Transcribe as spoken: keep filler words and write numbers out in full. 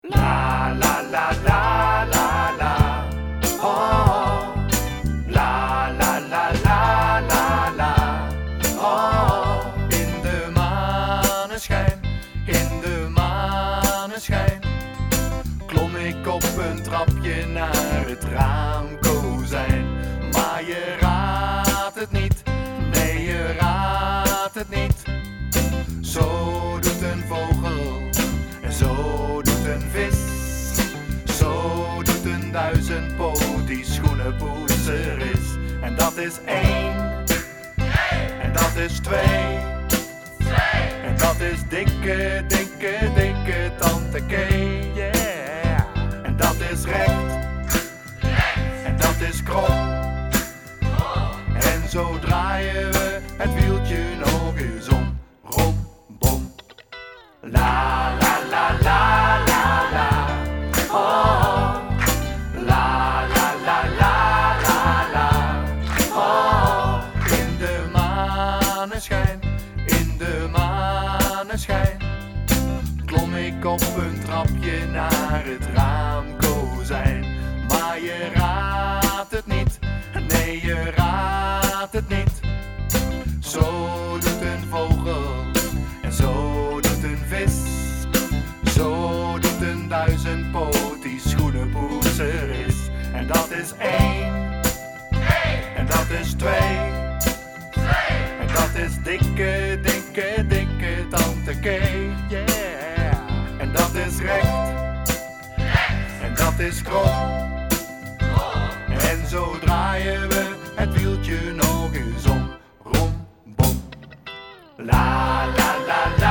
La la la la la la. Oh. La la la la la la. Oh. In de maneschijn, in de maneschijn. Klom ik op een trapje naar het raamkozijn. Maar je raadt het niet, nee je raadt het niet. Zo doet een vogel en zo doet een vis. Zo doet een duizendpoot die schoenenpoetser is. En dat is één, en dat is twee, en dat is dikke, dikke, dikke tante Kee. Yeah. En dat is recht, en dat is krom. En zo draaien we het wieltje nog eens om. Rom, bom. La la la la la la. Oh. La la la la la la. Oh. In de maneschijn, in de maneschijn. Klom ik op een trapje naar het raamkozijn. Maar je raadt het niet, nee je raadt het niet. Zo doet een vogel en zo doet een vis. Zo doet een duizendpoot die schoenenpoetser is. En dat is één, en dat is twee, en dat is dikke, dikke, dikke tante Kee. Yeah. En dat is recht, en dat is krom. En zo draaien we het wieltje nog eens om. Rom, bom. La la la la.